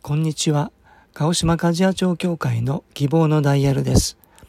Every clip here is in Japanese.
こんにちは。鹿児島鍛冶屋町協会の希望のダイヤルです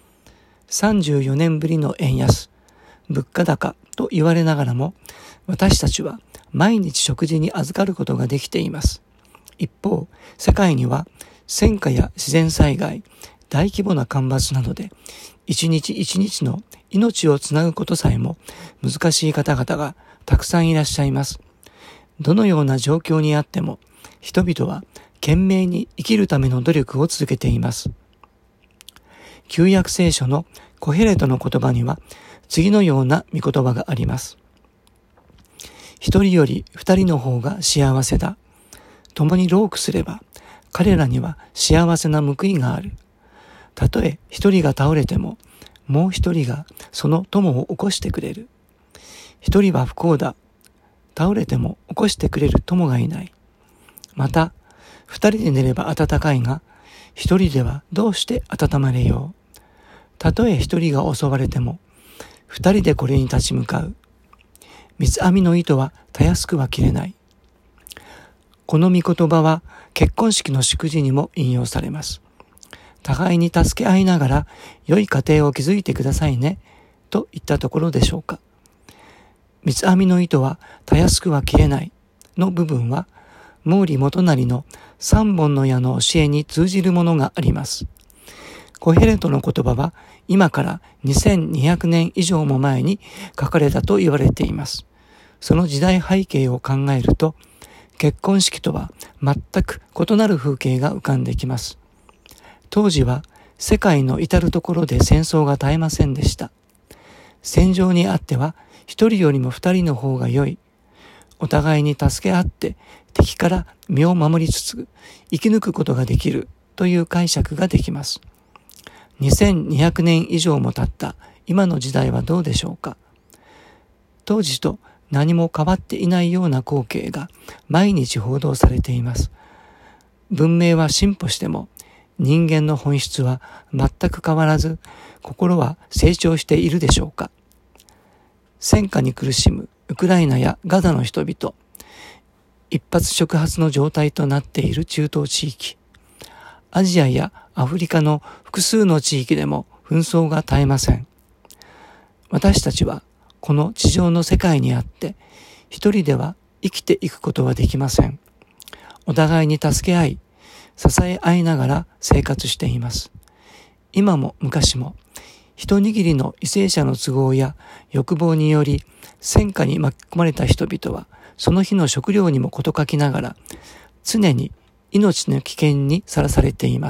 。34年ぶりの円安、物価高と言われながらも、私たちは毎日食事に預かることができています。一方、世界には戦火や自然災害、大規模な干ばつなどで、一日一日の命をつなぐことさえも難しい方々がたくさんいらっしゃいます。どのような状況にあっても、人々は懸命に生きるための努力を続けています。旧約聖書のコヘレトの言葉には次のような御言葉があります。一人より二人の方が幸せだ。共に労苦すれば彼らには幸せな報いがある。たとえ一人が倒れてももう一人がその友を起こしてくれる。一人は不幸だ。倒れても起こしてくれる友がいない。また二人で寝れば暖かいが、一人ではどうして温まれよう。たとえ一人が襲われても、二人でこれに立ち向かう。三つ編みの糸はたやすくは切れない。この御言葉は結婚式の祝辞にも引用されます。互いに助け合いながら良い家庭を築いてくださいね、といったところでしょうか。三つ編みの糸はたやすくは切れないの部分は、毛利元就の三本の矢の教えに通じるものがあります。コヘレトの言葉は今から2200年以上も前に書かれたと言われています。その時代背景を考えると、結婚式とは全く異なる風景が浮かんできます。当時は世界の至るところで戦争が絶えませんでした。戦場にあっては一人よりも二人の方が良い。お互いに助け合って敵から身を守りつつ生き抜くことができるという解釈ができます。2200年以上も経った今の時代はどうでしょうか。当時と何も変わっていないような光景が毎日報道されています。文明は進歩しても人間の本質は全く変わらず、心は成長しているでしょうか。戦火に苦しむウクライナやガザの人々、一発触発の状態となっている中東地域、アジアやアフリカの複数の地域でも紛争が絶えません。私たちはこの地上の世界にあって一人では生きていくことはできません。お互いに助け合い、支え合いながら生活しています。今も昔も一握りの為政者の都合や欲望により戦火に巻き込まれた人々はその日の食料にも事欠きながら常に命の危険にさらされています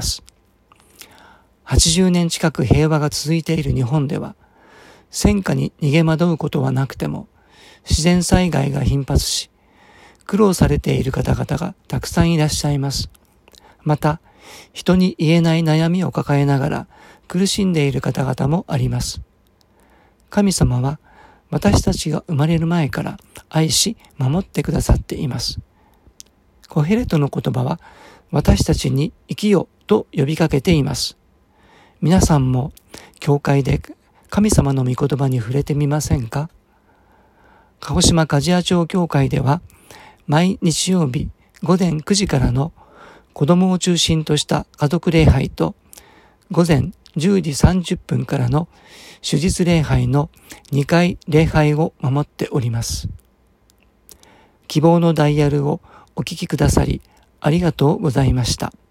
。80年近く平和が続いている日本では戦火に逃げ惑うことはなくても自然災害が頻発し苦労されている方々がたくさんいらっしゃいます。また人に言えない悩みを抱えながら苦しんでいる方々もあります。神様は私たちが生まれる前から愛し守ってくださっています。コヘレトの言葉は私たちに生きよと呼びかけています。皆さんも教会で神様の御言葉に触れてみませんか？鹿児島鍛冶屋町教会では毎日曜日午前9時からの子供を中心とした家族礼拝と午前10時30分からの主日礼拝の2回礼拝を守っております。希望のダイヤルをお聞きくださりありがとうございました。